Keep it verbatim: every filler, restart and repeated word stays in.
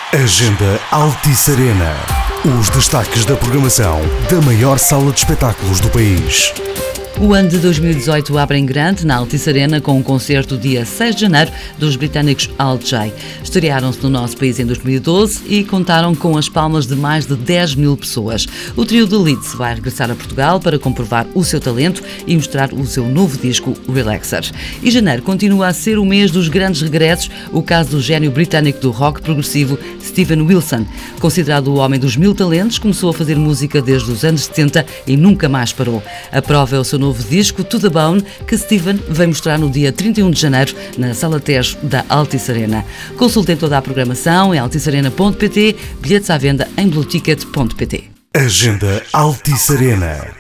Agenda Altice Arena. Os destaques da programação da maior sala de espetáculos do país. O ano de dois mil e dezoito abre em grande na Altice Arena com um concerto dia seis de janeiro dos britânicos Alt-J. Estrearam-se no nosso país em dois mil e doze e contaram com as palmas de mais de dez mil pessoas. O trio de Leeds vai regressar a Portugal para comprovar o seu talento e mostrar o seu novo disco Relaxer. E janeiro continua a ser o mês dos grandes regressos, o caso do gênio britânico do rock progressivo Steven Wilson. Considerado o homem dos mil talentos, começou a fazer música desde os anos setenta e nunca mais parou. A prova é o seu novo novo disco To The Bone, que Steven vai mostrar no dia trinta e um de janeiro na Sala Tejo da Altice Arena. Consultem toda a programação em altice arena ponto pt, bilhetes à venda em blue ticket ponto pt. Agenda Altice Arena.